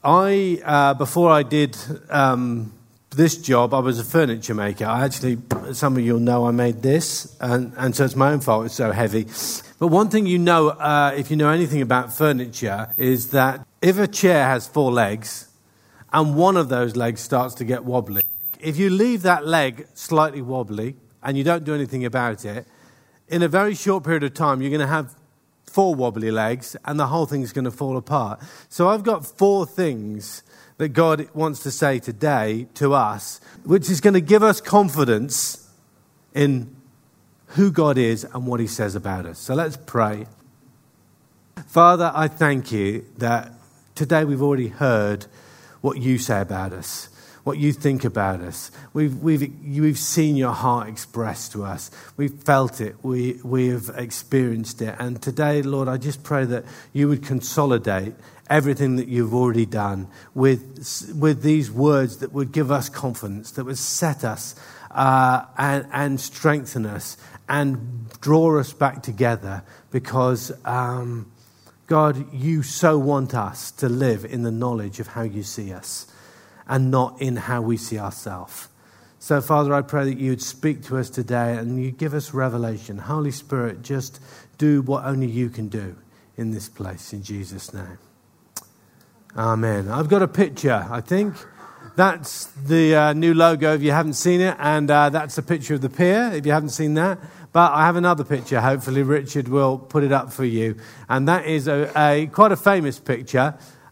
Before I did this job, I was a furniture maker. Some of you'll know I made this, and so it's my own fault it's so heavy. But one thing you know, if you know anything about furniture, is that if a chair has 4 legs, and one of those legs starts to get wobbly, if you leave that leg slightly wobbly, and you don't do anything about it, in a very short period of time, you're going to have 4 wobbly legs, and the whole thing's going to fall apart. So I've got 4 things that God wants to say today to us, which is going to give us confidence in who God is and what he says about us. So let's pray. Father, I thank you that today we've already heard what you say about us, what you think about us. We've seen your heart expressed to us. We've felt it. We have experienced it. And today, Lord, I just pray that you would consolidate everything that you've already done with these words that would give us confidence, that would set us and strengthen us and draw us back together, because God, you so want us to live in the knowledge of how you see us and not in how we see ourselves. So, Father, I pray that you would speak to us today and you give us revelation. Holy Spirit, just do what only you can do in this place, in Jesus' name. Amen. I've got a picture, I think. That's the new logo if you haven't seen it, and that's a picture of the pier if you haven't seen that. But I have another picture. Hopefully Richard will put it up for you. And that is quite a famous picture.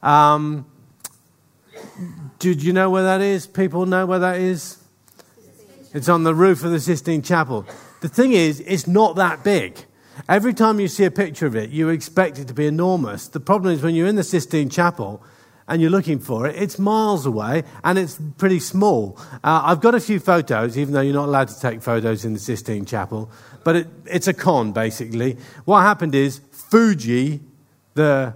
Did you know where that is? People know where that is? It's on the roof of the Sistine Chapel. The thing is, it's not that big. Every time you see a picture of it, you expect it to be enormous. The problem is when you're in the Sistine Chapel and you're looking for it, it's miles away and it's pretty small. I've got a few photos, even though you're not allowed to take photos in the Sistine Chapel. But it's a con, basically. What happened is Fuji, the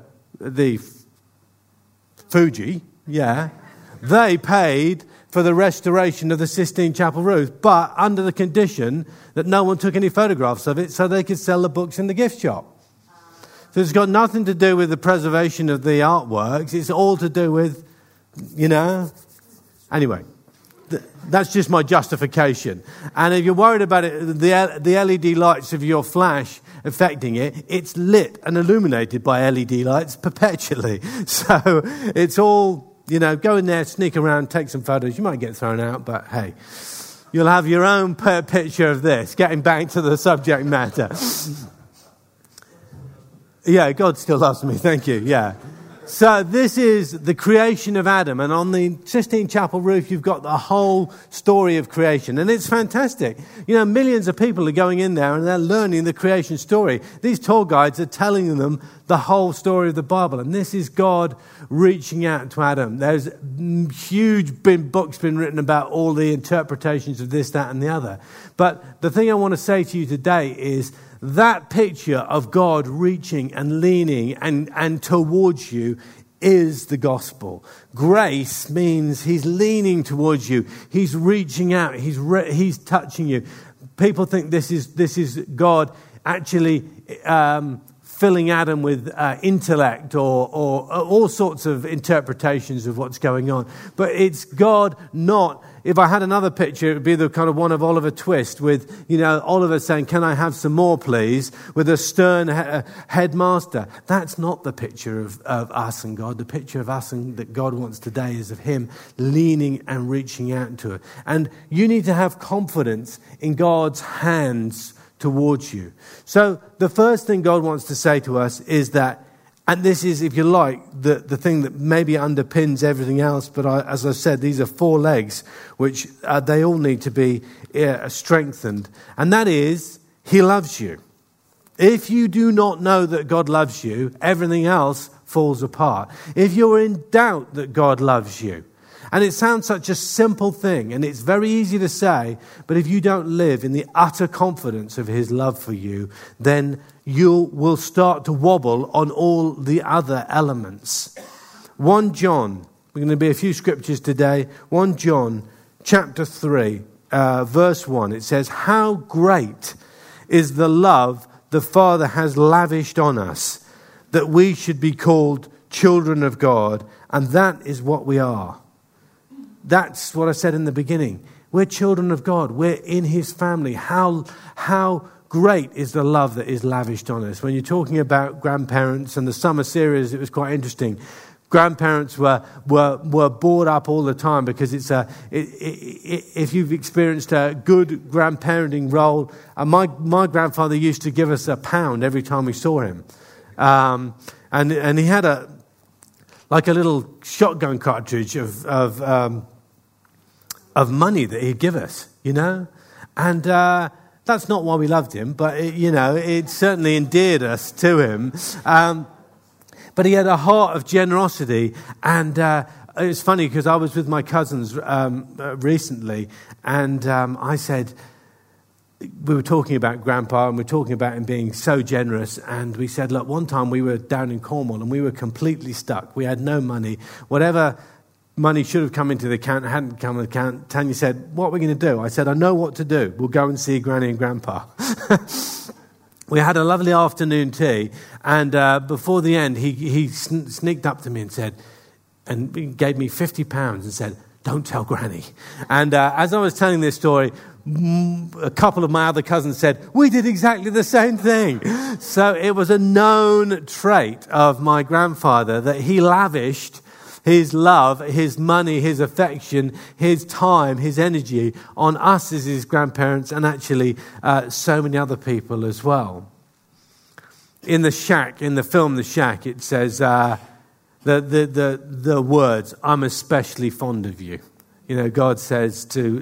Fuji, they paid for the restoration of the Sistine Chapel roof, but under the condition that no one took any photographs of it so they could sell the books in the gift shop. So it's got nothing to do with the preservation of the artworks. It's all to do with, Anyway, that's just my justification. And if you're worried about it, the LED lights of your flash affecting it, it's lit and illuminated by LED lights perpetually. So it's all, go in there, sneak around, take some photos. You might get thrown out, but hey, you'll have your own picture of this. Getting back to the subject matter. Yeah, God still loves me. Thank you. Yeah. So this is the creation of Adam. And on the Sistine Chapel roof, you've got the whole story of creation. And it's fantastic. Millions of people are going in there and they're learning the creation story. These tour guides are telling them the whole story of the Bible. And this is God reaching out to Adam. There's huge books been written about all the interpretations of this, that, and the other. But the thing I want to say to you today is that picture of God reaching and leaning and towards you is the gospel. Grace means he's leaning towards you. He's reaching out. He's touching you. People think this is God actually filling Adam with intellect or all sorts of interpretations of what's going on. But it's God not... If I had another picture, it would be the kind of one of Oliver Twist with, Oliver saying, "Can I have some more, please?" with a stern headmaster. That's not the picture of us and God. The picture of us and that God wants today is of him leaning and reaching out to it. And you need to have confidence in God's hands towards you. So the first thing God wants to say to us is that, and this is, if you like, the thing that maybe underpins everything else. But as I said, these are 4 legs, which they all need to be strengthened. And that is, he loves you. If you do not know that God loves you, everything else falls apart. If you're in doubt that God loves you, and it sounds such a simple thing, and it's very easy to say, but if you don't live in the utter confidence of his love for you, then you will start to wobble on all the other elements. 1 John, we're going to be a few scriptures today. 1 John chapter 3, verse 1. It says, "How great is the love the Father has lavished on us, that we should be called children of God, and that is what we are. That's what I said in the beginning. We're children of God. We're in his family. How great is the love that is lavished on us. When you're talking about grandparents and the summer series, it was quite interesting. Grandparents were bored up all the time because if you've experienced a good grandparenting role, my grandfather used to give us £1 every time we saw him, and he had a little shotgun cartridge of money that he'd give us, and that's not why we loved him, but it certainly endeared us to him. But he had a heart of generosity, and it was funny because I was with my cousins recently, and I said, we were talking about Grandpa, and we were talking about him being so generous, and we said, look, one time we were down in Cornwall, and we were completely stuck. We had no money. Whatever money should have come into the account hadn't come into the account. Tanya said, what are we going to do? I said, I know what to do. We'll go and see Granny and Grandpa. We had a lovely afternoon tea, and before the end, he sneaked up to me and said, and he gave me £50 and said, don't tell Granny. And as I was telling this story, a couple of my other cousins said, we did exactly the same thing. So it was a known trait of my grandfather that he lavished his love, his money, his affection, his time, his energy on us as his grandparents, and actually so many other people as well. In the film The Shack, it says the words, I'm especially fond of you. God says to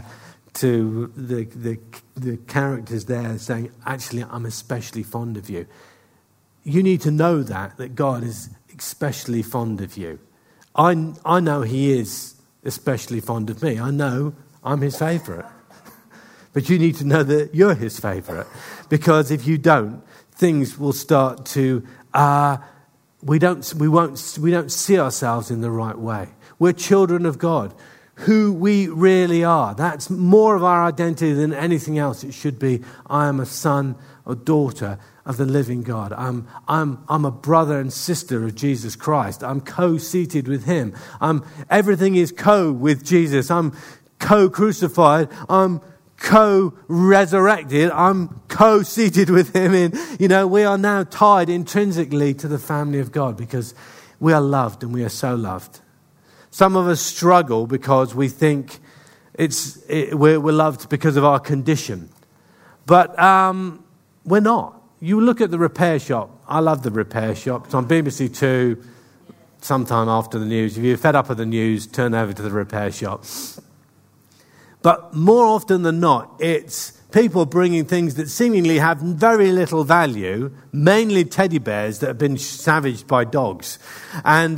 the characters there, saying, actually, I'm especially fond of you. You need to know that God is especially fond of you. I know he is especially fond of me. I know I'm his favourite. But you need to know that you're his favourite. Because if you don't, things will start to, we don't see ourselves in the right way. We're children of God. Who we really are. That's more of our identity than anything else. It should be, I am a son or daughter of the living God. I'm a brother and sister of Jesus Christ. I'm co-seated with him. Everything is with Jesus. I'm co-crucified. I'm co-resurrected. I'm co-seated with him. We are now tied intrinsically to the family of God because we are loved and we are so loved. Some of us struggle because we think we're loved because of our condition. But we're not. You look at the repair shop. I love the repair shop. It's on BBC Two sometime after the news. If you're fed up with the news, turn over to the repair shop. But more often than not, it's people bringing things that seemingly have very little value, mainly teddy bears that have been savaged by dogs. And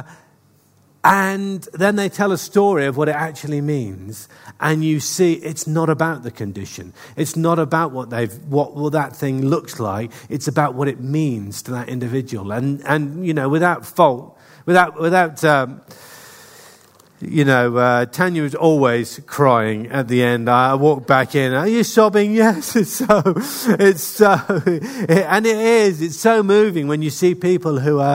then they tell a story of what it actually means. And you see, it's not about the condition. It's not about what that thing looks like. It's about what it means to that individual. And without fault, Tanya was always crying at the end. I walked back in. Are you sobbing? Yes, it's so, and it is. It's so moving when you see people who are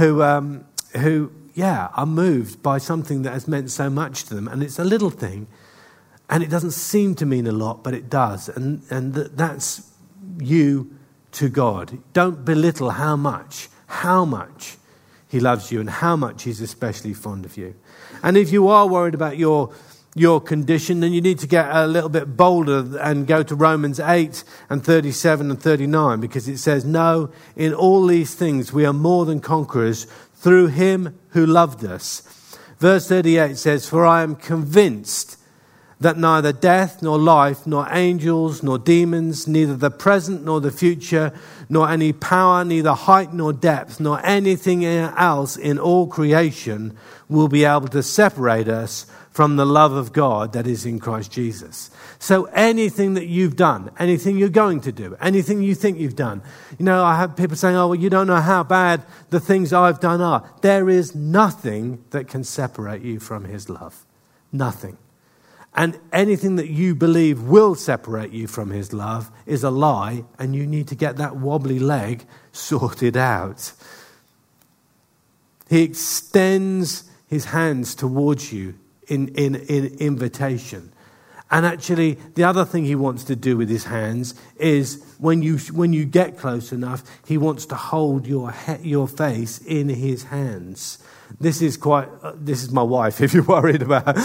moved by something that has meant so much to them. And it's a little thing, and it doesn't seem to mean a lot, but it does. And that's you to God. Don't belittle how much he loves you and how much he's especially fond of you. And if you are worried about your condition, then you need to get a little bit bolder and go to Romans 8 and 37 and 39, because it says, no, in all these things we are more than conquerors through him who loved us. Verse 38 says, for I am convinced that neither death nor life, nor angels, nor demons, neither the present nor the future, nor any power, neither height nor depth, nor anything else in all creation will be able to separate us from the love of God that is in Christ Jesus. So anything that you've done, anything you're going to do, anything you think you've done, I have people saying, oh, well, you don't know how bad the things I've done are. There is nothing that can separate you from his love. Nothing. And anything that you believe will separate you from his love is a lie, and you need to get that wobbly leg sorted out. He extends his hands towards you in invitation. And actually, the other thing he wants to do with his hands is when you get close enough, he wants to hold your face in his hands. This is my wife, if you're worried about.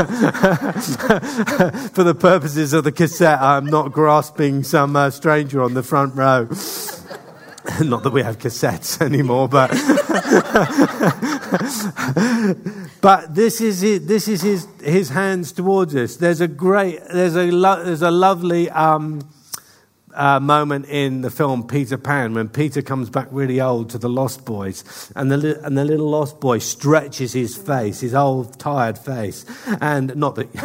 For the purposes of the cassette, I'm not grasping some stranger on the front row. Not that we have cassettes anymore, but but this is it. This is his hands towards us. There's a lovely moment in the film Peter Pan when Peter comes back really old to the Lost Boys, and the little Lost Boy stretches his face, his old tired face, and not that.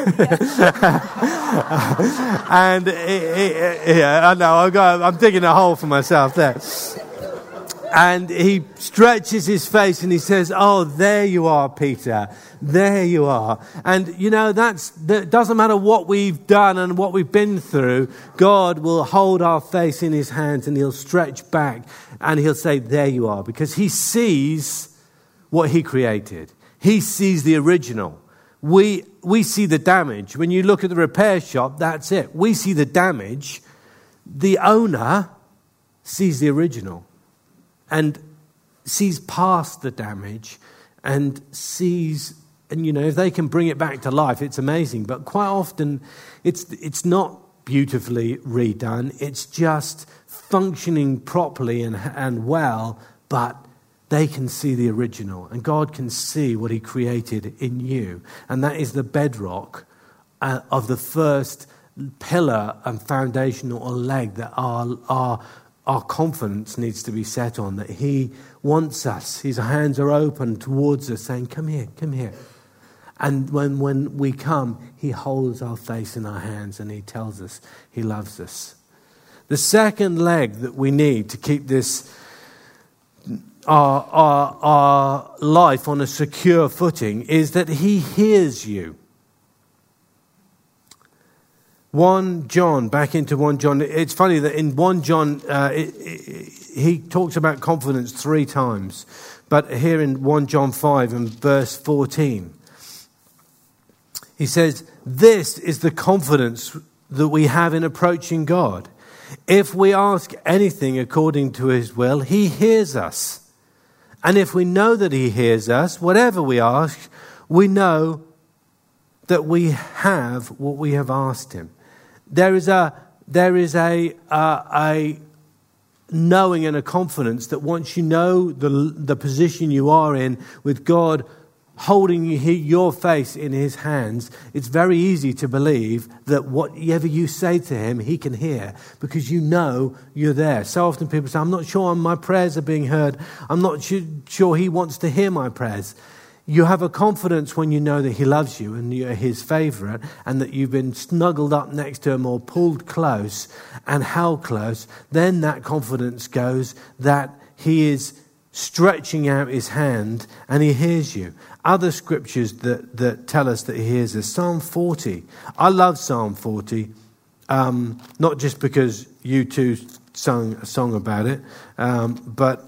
And I know I'm digging a hole for myself there. And he stretches his face and he says, "Oh, there you are, Peter. There you are." And that doesn't matter what we've done and what we've been through. God will hold our face in his hands and he'll stretch back and he'll say, "There you are," because he sees what he created. He sees the original. We see the damage. When you look at the repair shop, that's it. We see the damage. The owner sees the original and sees past the damage and sees, and if they can bring it back to life, it's amazing. But quite often it's not beautifully redone. It's just functioning properly and well, but they can see the original, and God can see what he created in you. And that is the bedrock of the first pillar and foundational leg that our confidence needs to be set on, that he wants us. His hands are open towards us saying, "Come here, come here." And when we come, he holds our face in our hands and he tells us he loves us. The second leg that we need to keep this our life on a secure footing is that he hears you. 1 John, back into 1 John. It's funny that in 1 John, he talks about confidence 3 times. But here in 1 John 5 and verse 14, he says, "This is the confidence that we have in approaching God. If we ask anything according to his will, he hears us. And if we know that he hears us, whatever we ask, we know that we have what we have asked him." There is a knowing and a confidence that once you know the position you are in with God holding your face in his hands, it's very easy to believe that whatever you say to him, he can hear, because you know you're there. So often people say, "I'm not sure my prayers are being heard. I'm not sure he wants to hear my prayers." You have a confidence when you know that he loves you and you're his favourite, and that you've been snuggled up next to him or pulled close and held close. Then that confidence goes that he is stretching out his hand and he hears you. Other scriptures that tell us that he hears us. Psalm 40. I love Psalm 40, not just because you two sung a song about it, but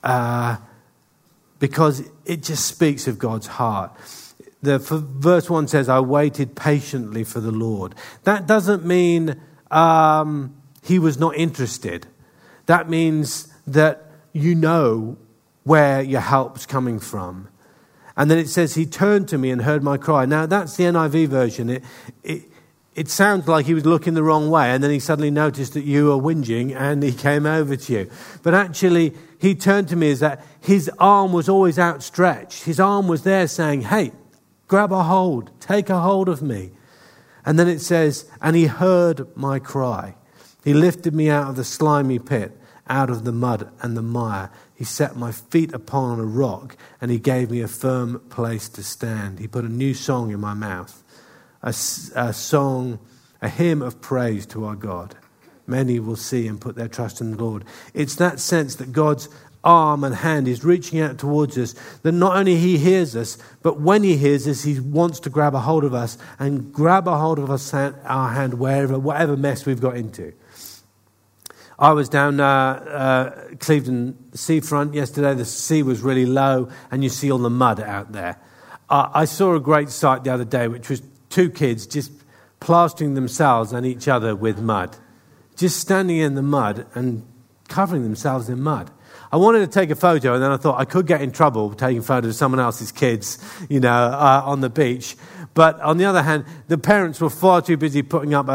because it just speaks of God's heart. Verse 1 says, "I waited patiently for the Lord." That doesn't mean he was not interested. That means that you know where your help's coming from. And then it says, "He turned to me and heard my cry." Now, that's the NIV version. It sounds like he was looking the wrong way, and then he suddenly noticed that you were whinging and he came over to you. But actually, "he turned to me" is that his arm was always outstretched. His arm was there saying, "Hey, grab a hold, take a hold of me." And then it says, "And he heard my cry. He lifted me out of the slimy pit, out of the mud and the mire. He set my feet upon a rock, and he gave me a firm place to stand. He put a new song in my mouth, a song, a hymn of praise to our God. Many will see and put their trust in the Lord." It's that sense that God's arm and hand is reaching out towards us, that not only he hears us, but when he hears us, he wants to grab a hold of us and grab a hold of our hand whatever mess we've got into. I was down Clevedon seafront yesterday. The sea was really low, and you see all the mud out there. I saw a great sight the other day, which was two kids just plastering themselves and each other with mud, just standing in the mud and covering themselves in mud. I wanted to take a photo, and then I thought I could get in trouble taking photos of someone else's kids, on the beach. But on the other hand, the parents were far too busy putting up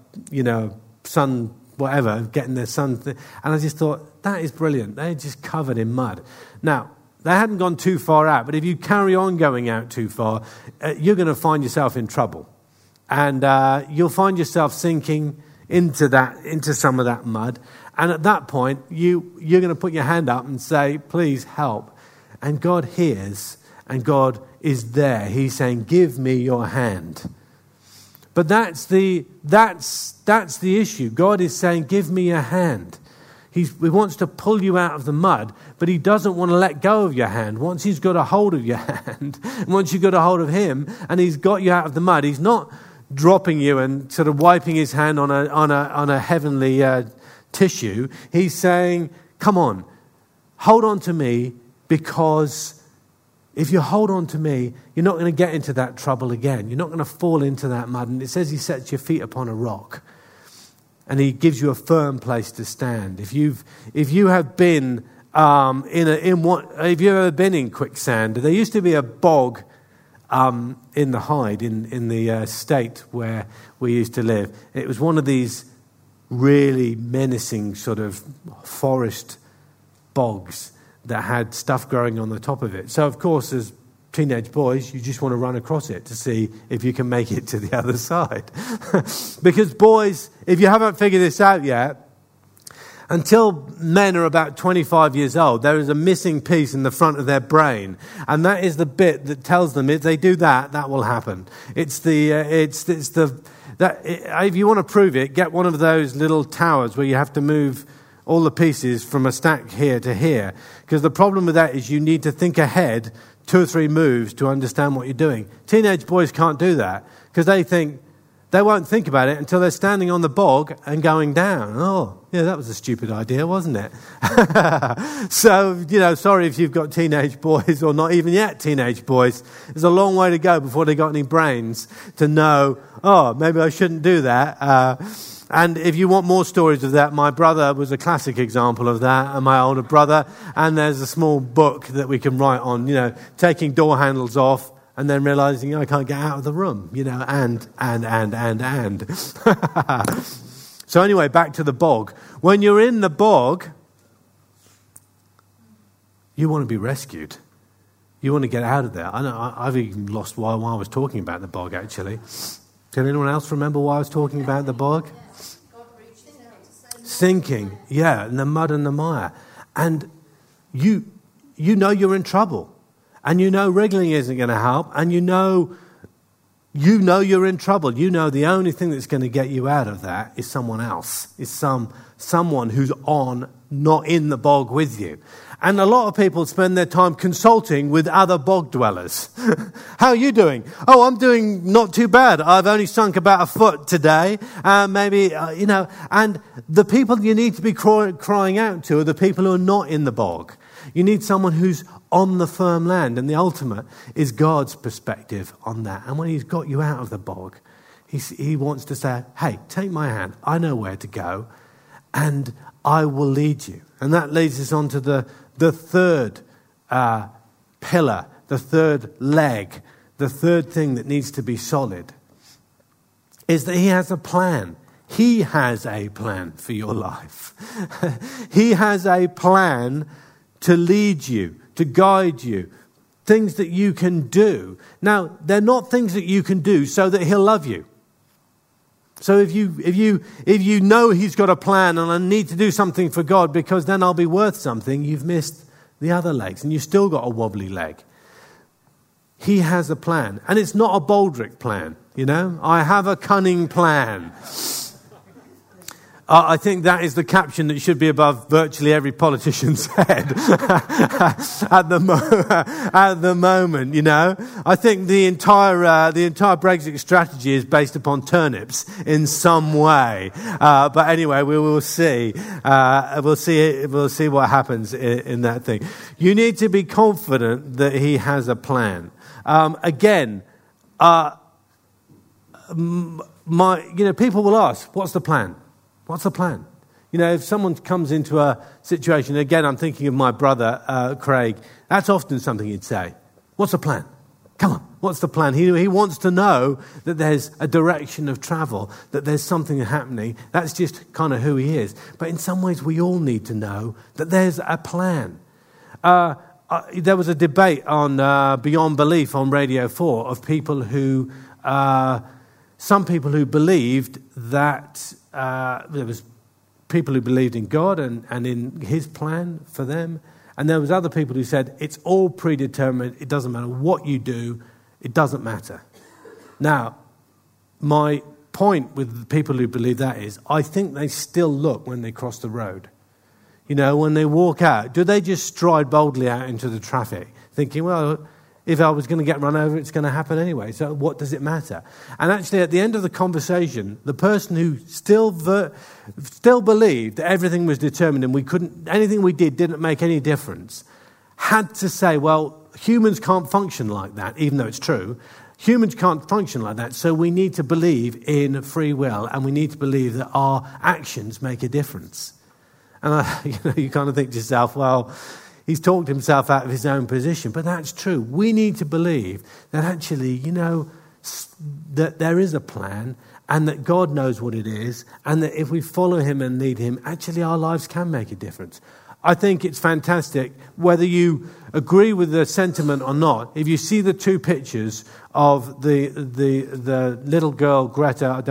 sun, whatever, getting their sun. And I just thought, that is brilliant. They're just covered in mud. Now, they hadn't gone too far out, but if you carry on going out too far, you're going to find yourself in trouble. And you'll find yourself sinking into some of that mud. And at that point, you're going to put your hand up and say, please help. And God hears, and God is there. He's saying, give me your hand. But that's the issue. God is saying, give me your hand. He wants to pull you out of the mud, but he doesn't want to let go of your hand. Once he's got a hold of your hand, once you've got a hold of him, and he's got you out of the mud, he's not dropping you and sort of wiping his hand on a heavenly tissue. He's saying, come on, hold on to me, because if you hold on to me, you're not going to get into that trouble again. You're not going to fall into that mud. And it says he sets your feet upon a rock, and he gives you a firm place to stand. If you have been if you've ever been in quicksand, there used to be a bog in the Hyde, in the state where we used to live. It was one of these really menacing sort of forest bogs that had stuff growing on the top of it. So, of course, as teenage boys, you just want to run across it to see if you can make it to the other side. Because boys, if you haven't figured this out yet, until men are about 25 years old, there is a missing piece in the front of their brain, and that is the bit that tells them if they do that, that will happen. If you want to prove it, get one of those little towers where you have to move all the pieces from a stack here to here. Because the problem with that is you need to think ahead 2 or 3 moves to understand what you're doing. Teenage boys can't do that because they won't think about it until they're standing on the bog and going down. Oh, yeah, that was a stupid idea, wasn't it? So, sorry if you've got teenage boys or not even yet teenage boys. There's a long way to go before they got any brains to know, oh, maybe I shouldn't do that. And if you want more stories of that, my brother was a classic example of that, and my older brother. And there's a small book that we can write on, taking door handles off and then realizing I can't get out of the room, and. So anyway, back to the bog. When you're in the bog, you want to be rescued. You want to get out of there. I know I've even lost while I was talking about the bog, actually. Can anyone else remember why I was talking about the bog? Sinking, yeah, in the mud and the mire. And you know you're in trouble. And wriggling isn't going to help. And you know you're in trouble. You know the only thing that's going to get you out of that is someone else. Is someone who's not in the bog with you. And a lot of people spend their time consulting with other bog dwellers. How are you doing? Oh, I'm doing not too bad. I've only sunk about a foot today. And the people you need to be crying out to are the people who are not in the bog. You need someone who's on the firm land. And the ultimate is God's perspective on that. And when he's got you out of the bog, he wants to say, hey, take my hand. I know where to go. And I will lead you. And that leads us on to the third pillar, the third leg, the third thing that needs to be solid, is that he has a plan. He has a plan for your life. He has a plan to lead you, to guide you, things that you can do. Now, they're not things that you can do so that he'll love you. So if you know he's got a plan and I need to do something for God because then I'll be worth something, you've missed the other legs and you've still got a wobbly leg. He has a plan. And it's not a Baldrick plan, I have a cunning plan. I think that is the caption that should be above virtually every politician's head at the moment, you know. I think the entire Brexit strategy is based upon turnips in some way. But anyway, we will see. We'll see what happens in that thing. You need to be confident that he has a plan. People will ask, what's the plan? What's the plan? You know, if someone comes into a situation, again, I'm thinking of my brother, Craig, that's often something he'd say. What's the plan? Come on, what's the plan? He wants to know that there's a direction of travel, that there's something happening. That's just kind of who he is. But in some ways, we all need to know that there's a plan. There was a debate on Beyond Belief on Radio 4 of people who... some people who believed that there was people who believed in God and in his plan for them. And there was other people who said, it's all predetermined. It doesn't matter what you do. It doesn't matter. Now, my point with the people who believe that is, I think they still look when they cross the road. You know, when they walk out, do they just stride boldly out into the traffic, thinking, well, if I was going to get run over, it's going to happen anyway. So what does it matter? And actually, at the end of the conversation, the person who still believed that everything was determined and anything we did didn't make any difference, had to say, well, humans can't function like that, even though it's true. Humans can't function like that, so we need to believe in free will, and we need to believe that our actions make a difference. And you kind of think to yourself, well, he's talked himself out of his own position, but that's true. We need to believe that actually, you know, that there is a plan and that God knows what it is, and that if we follow him and lead him, actually our lives can make a difference. I think it's fantastic, whether you agree with the sentiment or not. If you see the two pictures of the little girl, Greta, I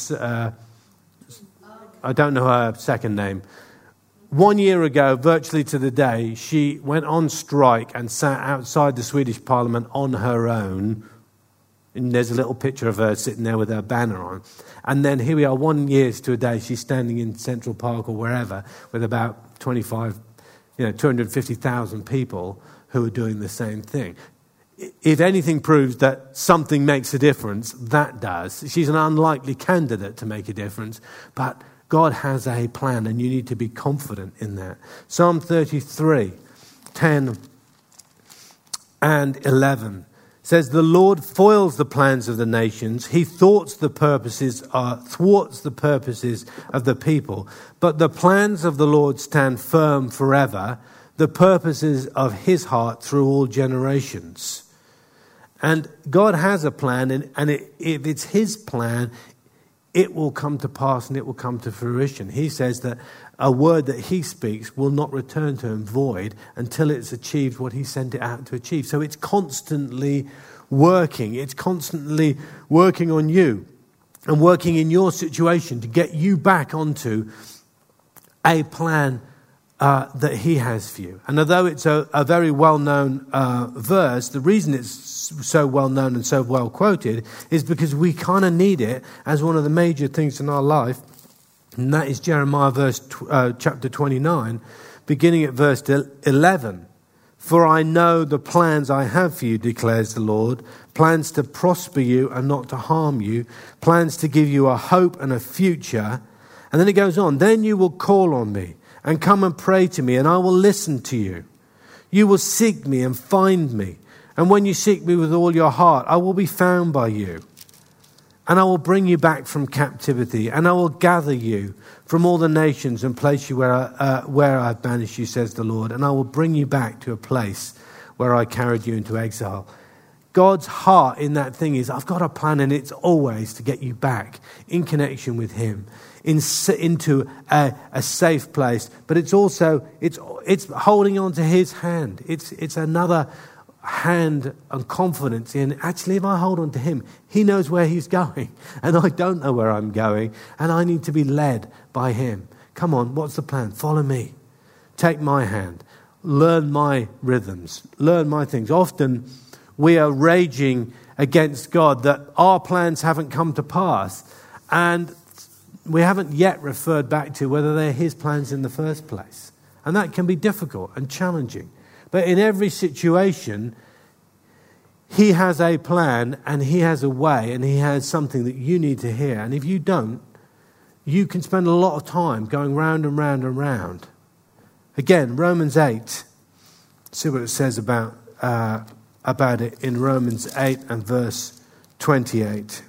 don't know her second name. 1 year ago, virtually to the day, she went on strike and sat outside the Swedish Parliament on her own. And there's a little picture of her sitting there with her banner on. And then here we are, 1 year to a day, she's standing in Central Park or wherever with about 250,000 people who are doing the same thing. If anything proves that something makes a difference, that does. She's an unlikely candidate to make a difference, but God has a plan, and you need to be confident in that. Psalm 33, 10 and 11 says, the Lord foils the plans of the nations. He thwarts the purposes of the people. But the plans of the Lord stand firm forever, the purposes of his heart through all generations. And God has a plan, and if it's his plan, it will come to pass and it will come to fruition. He says that a word that he speaks will not return to him void until it's achieved what he sent it out to achieve. So it's constantly working. It's constantly working on you and working in your situation to get you back onto a plan that he has for you. And although it's a very well-known verse, the reason it's so well-known and so well-quoted is because we kind of need it as one of the major things in our life. And that is Jeremiah chapter 29, beginning at verse 11. For I know the plans I have for you, declares the Lord, plans to prosper you and not to harm you, plans to give you a hope and a future. And then it goes on, then you will call on me and come and pray to me, and I will listen to you. You will seek me and find me. And when you seek me with all your heart, I will be found by you. And I will bring you back from captivity, and I will gather you from all the nations and place you where I've banished you, says the Lord. And I will bring you back to a place where I carried you into exile. God's heart in that thing is, I've got a plan, and it's always to get you back in connection with him, into a safe place. But it's also, it's holding on to his hand. It's another hand and confidence in, actually, if I hold on to him, he knows where he's going, and I don't know where I'm going, and I need to be led by him. Come on, what's the plan? Follow me. Take my hand. Learn my rhythms. Learn my things. Often we are raging against God that our plans haven't come to pass, and we haven't yet referred back to whether they're his plans in the first place. And that can be difficult and challenging. But in every situation, he has a plan and he has a way and he has something that you need to hear. And if you don't, you can spend a lot of time going round and round and round. Again, Romans 8. See what it says about it in Romans 8 and verse 28.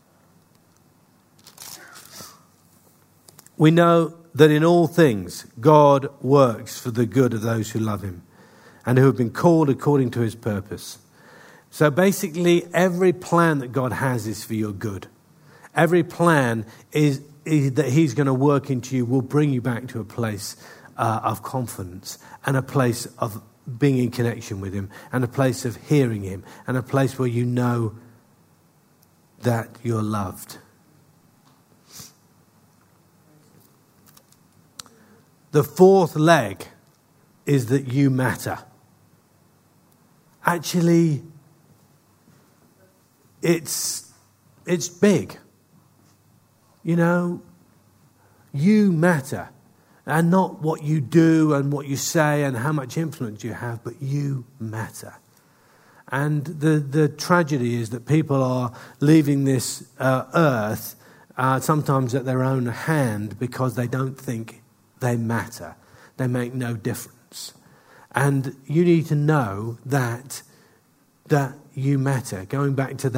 We know that in all things God works for the good of those who love him and who have been called according to his purpose. So basically, every plan that God has is for your good. Every plan is that he's going to work into you will bring you back to a place of confidence and a place of being in connection with him and a place of hearing him and a place where you know that you're loved. The fourth leg is that you matter. Actually, it's big. You know, you matter. And not what you do and what you say and how much influence you have, but you matter. And the tragedy is that people are leaving this earth sometimes at their own hand because they don't think they matter. They make no difference. And you need to know that you matter. Going back to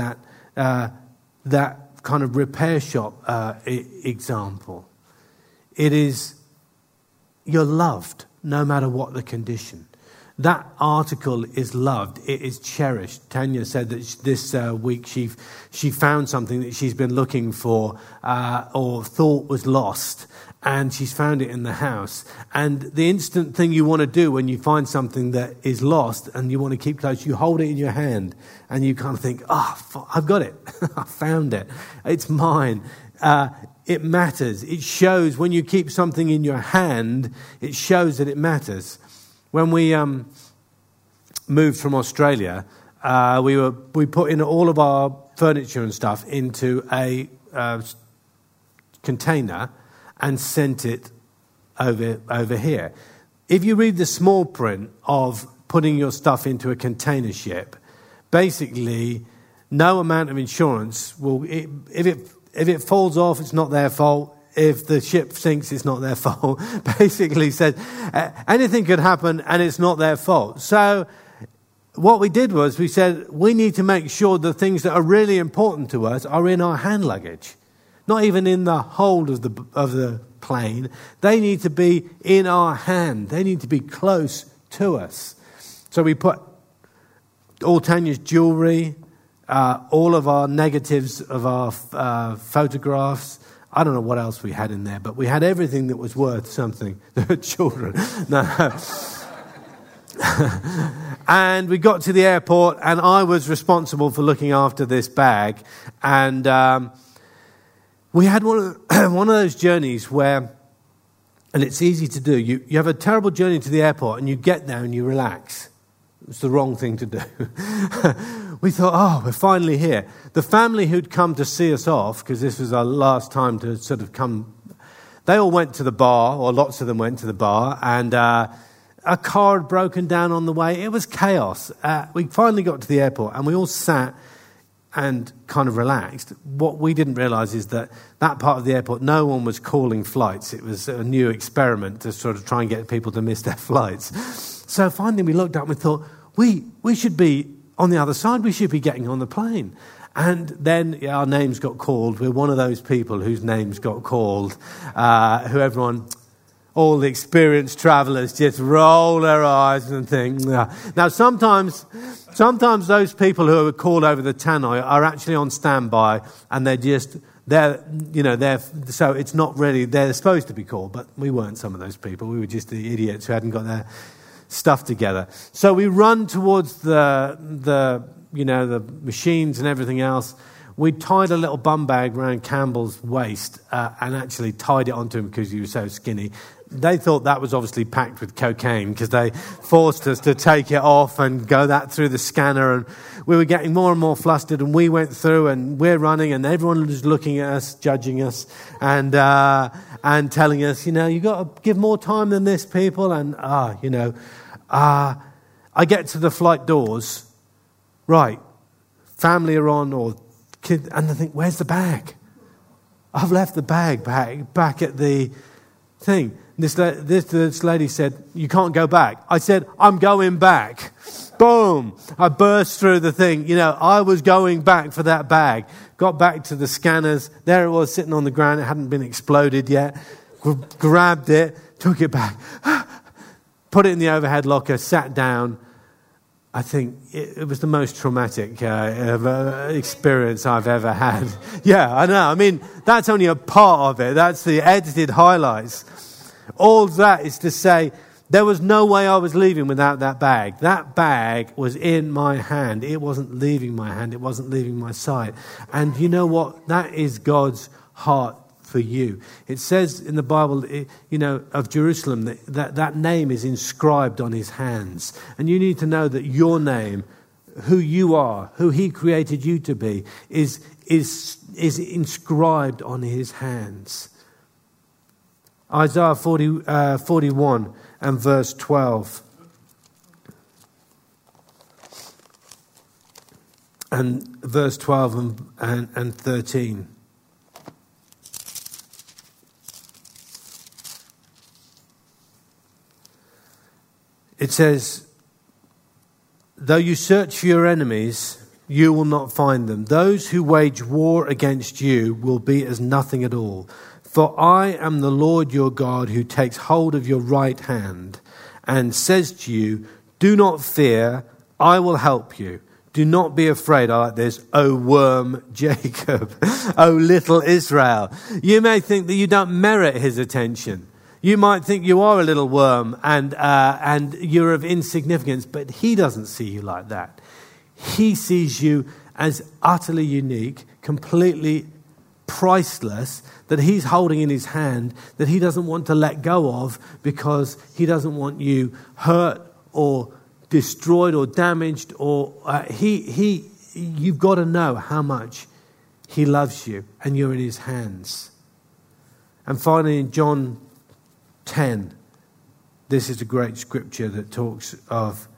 that kind of repair shop example, it is you're loved no matter what the condition. That article is loved. It is cherished. Tanya said that this week she found something that she's been looking for or thought was lost, and she's found it in the house. And the instant thing you want to do when you find something that is lost and you want to keep close, you hold it in your hand and you kind of think, I've got it. I found it. It's mine. It matters. It shows when you keep something in your hand, it shows that it matters. When we moved from Australia, we put in all of our furniture and stuff into a container and sent it over here. If you read the small print of putting your stuff into a container ship, basically no amount of insurance will. If it falls off, it's not their fault. If the ship sinks, it's not their fault. Basically said anything could happen and it's not their fault. So what we did was we said we need to make sure the things that are really important to us are in our hand luggage. Not even in the hold of the plane. They need to be in our hand. They need to be close to us. So we put all Tanya's jewelry, all of our negatives of our photographs. I don't know what else we had in there, but we had everything that was worth something. The children. No. And we got to the airport, and I was responsible for looking after this bag. And we had one of those journeys where, and it's easy to do, you have a terrible journey to the airport, and you get there and you relax. It's the wrong thing to do. We thought, we're finally here. The family who'd come to see us off, because this was our last time to sort of come, they all went to the bar, or lots of them went to the bar, and a car had broken down on the way. It was chaos. We finally got to the airport, and we all sat and kind of relaxed. What we didn't realise is that part of the airport, no one was calling flights. It was a new experiment to sort of try and get people to miss their flights. So finally we looked up and we thought, we should be on the other side. We should be getting on the plane. And then our names got called. We're one of those people whose names got called, who everyone, all the experienced travellers just roll their eyes and think, nah. Now sometimes those people who are called over the tannoy are actually on standby, and so it's not really, they're supposed to be called, but we weren't some of those people. We were just the idiots who hadn't got their stuff together. So we run towards the machines and everything else. we tied a little bum bag around Campbell's waist and actually tied it onto him because he was so skinny. They thought that was obviously packed with cocaine because they forced us to take it off and go that through the scanner. And we were getting more and more flustered, and we went through and we're running and everyone was looking at us, judging us and telling us, you've got to give more time than this, people. And, I get to the flight doors, right, family are on or kid, and I think, where's the bag? I've left the bag back at the thing. This lady said, you can't go back. I said, I'm going back. Boom. I burst through the thing. I was going back for that bag. Got back to the scanners. There it was sitting on the ground. It hadn't been exploded yet. Grabbed it, took it back, put it in the overhead locker, sat down. I think it was the most traumatic experience I've ever had. Yeah, I know. I mean, that's only a part of it. That's the edited highlights. All that is to say, there was no way I was leaving without that bag. That bag was in my hand. It wasn't leaving my hand. It wasn't leaving my sight. And you know what? That is God's heart for you. It says in the Bible, of Jerusalem, that name is inscribed on his hands. And you need to know that your name, who you are, who he created you to be, is inscribed on his hands. Isaiah 41 and verse 12. And verse 12 and 13. It says, though you search for your enemies, you will not find them. Those who wage war against you will be as nothing at all. For I am the Lord your God who takes hold of your right hand and says to you, do not fear, I will help you. Do not be afraid. I like this. O worm Jacob, O little Israel. You may think that you don't merit his attention. You might think you are a little worm and you're of insignificance, but he doesn't see you like that. He sees you as utterly unique, completely priceless, that he's holding in his hand, that he doesn't want to let go of because he doesn't want you hurt or destroyed or damaged, or you've got to know how much he loves you and you're in his hands. And finally in John 10, this is a great scripture that talks of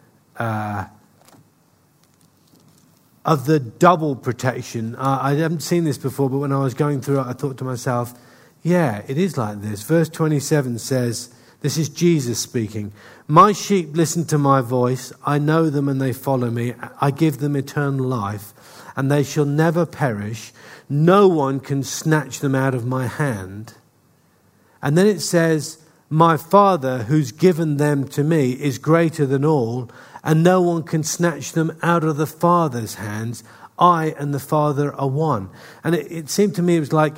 the double protection. I haven't seen this before, but when I was going through it, I thought to myself, yeah, it is like this. Verse 27 says, this is Jesus speaking, my sheep listen to my voice. I know them and they follow me. I give them eternal life and they shall never perish. No one can snatch them out of my hand. And then it says, my Father who's given them to me is greater than all, and no one can snatch them out of the Father's hands. I and the Father are one. And it seemed to me it was like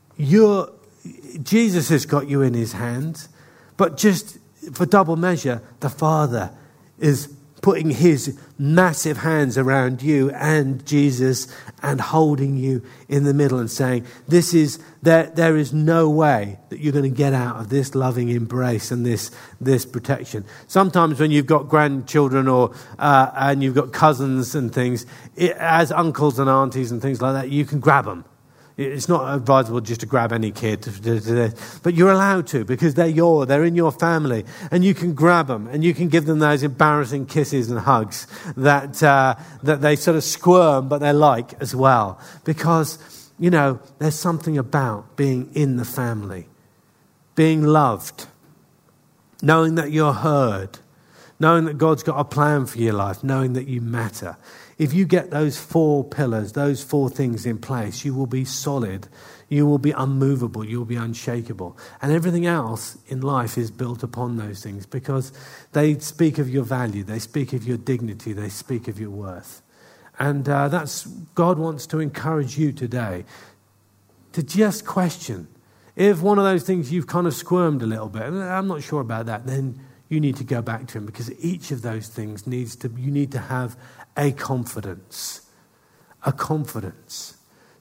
Jesus has got you in his hands, but just for double measure, the Father is putting his massive hands around you and Jesus and holding you in the middle and saying, there is no way that you're going to get out of this loving embrace and this protection. Sometimes when you've got grandchildren and you've got cousins and things, as uncles and aunties and things like that, you can grab them. It's not advisable just to grab any kid, but you're allowed to because they're in your family, and you can grab them and you can give them those embarrassing kisses and hugs that they sort of squirm, but they like as well, because there's something about being in the family, being loved, knowing that you're heard, knowing that God's got a plan for your life, knowing that you matter. If you get those 4 pillars, those 4 things in place, you will be solid, you will be unmovable, you will be unshakable. And everything else in life is built upon those things because they speak of your value, they speak of your dignity, they speak of your worth. And God wants to encourage you today to just question. If one of those things you've kind of squirmed a little bit, and I'm not sure about that, then you need to go back to him, because each of those things you need to have a confidence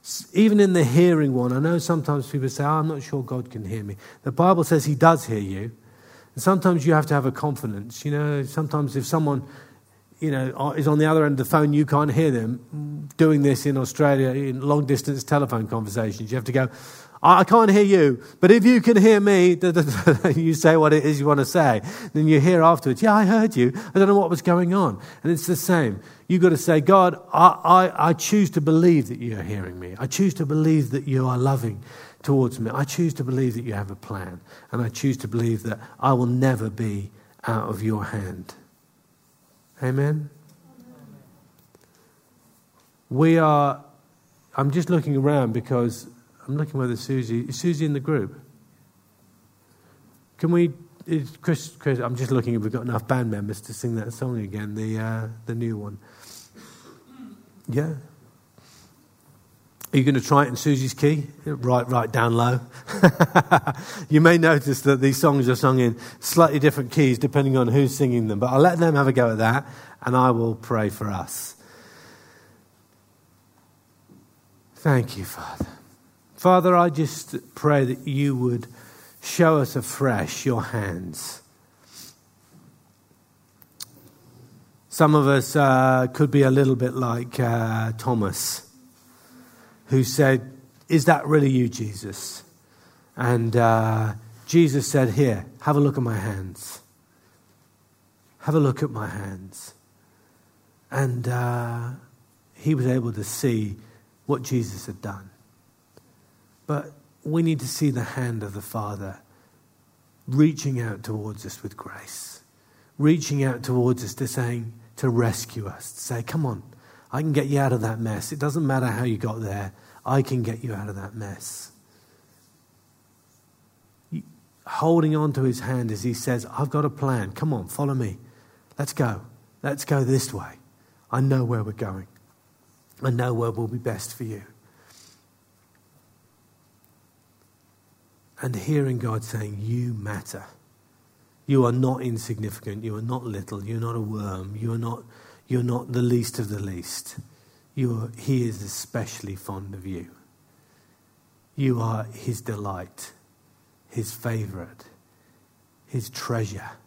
Even in the hearing one, I know sometimes people say, I'm not sure God can hear me. The Bible says he does hear you. And sometimes you have to have a confidence. Sometimes if someone, is on the other end of the phone, you can't hear them. Doing this in Australia, in long-distance telephone conversations, you have to go, I can't hear you, but if you can hear me, you say what it is you want to say. Then you hear afterwards, I heard you. I don't know what was going on. And it's the same. You've got to say, God, I choose to believe that you are hearing me. I choose to believe that you are loving towards me. I choose to believe that you have a plan. And I choose to believe that I will never be out of your hand. Amen? I'm just looking around because I'm looking whether Susie... Is Susie in the group? Can we... Chris, I'm just looking if we've got enough band members to sing that song again, the new one. Yeah? Are you going to try it in Susie's key? Right down low. You may notice that these songs are sung in slightly different keys depending on who's singing them, but I'll let them have a go at that, and I will pray for us. Thank you, Father. Father, I just pray that you would show us afresh your hands. Some of us could be a little bit like Thomas, who said, is that really you, Jesus? And Jesus said, here, have a look at my hands. Have a look at my hands. And he was able to see what Jesus had done. But we need to see the hand of the Father reaching out towards us with grace, reaching out towards us to rescue us, to say, come on, I can get you out of that mess. It doesn't matter how you got there. I can get you out of that mess. Holding on to his hand as he says, I've got a plan. Come on, follow me. Let's go. Let's go this way. I know where we're going. I know where will be best for you. And hearing God saying, you matter. You are not insignificant. You are not little. You're not a worm. You're not the least of the least. He is especially fond of you. You are his delight, his favorite, his treasure.